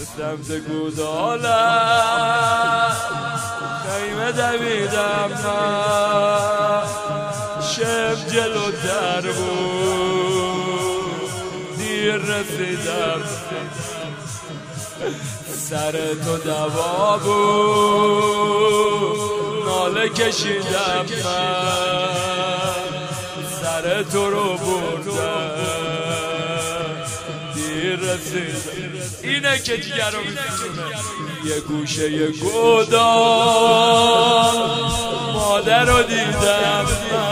سمت گودالم خیمه دویدم من شب جلوتر بود دیر رسیدم سر تو دوا بود ناله کشیدم من سر تو رو بردم دیر رسیدم. اینه که جگر رو میزنونه. یه گوشه یه گودال مادر رو دیدم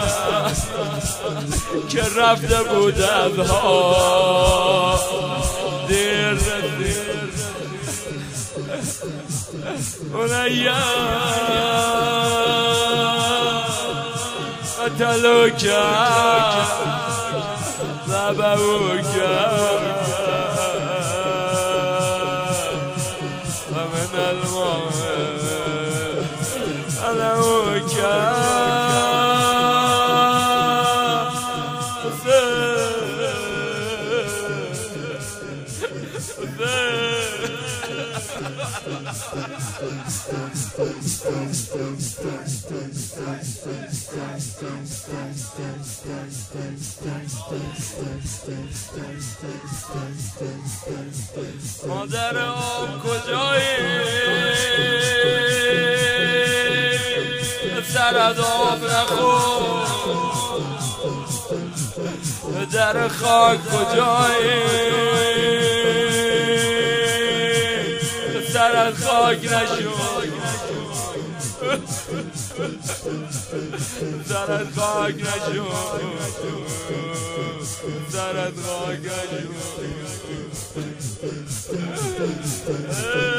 که رفته بود از ها دیر رسیدم. اون ایام قتلو کرد ذبحو کرد و من الموت قتلو کرد مادر آب کجایی سرد آب نخور در خاک کجایی سرد خاک نشو سرد خاک نشو سرد خاک نشو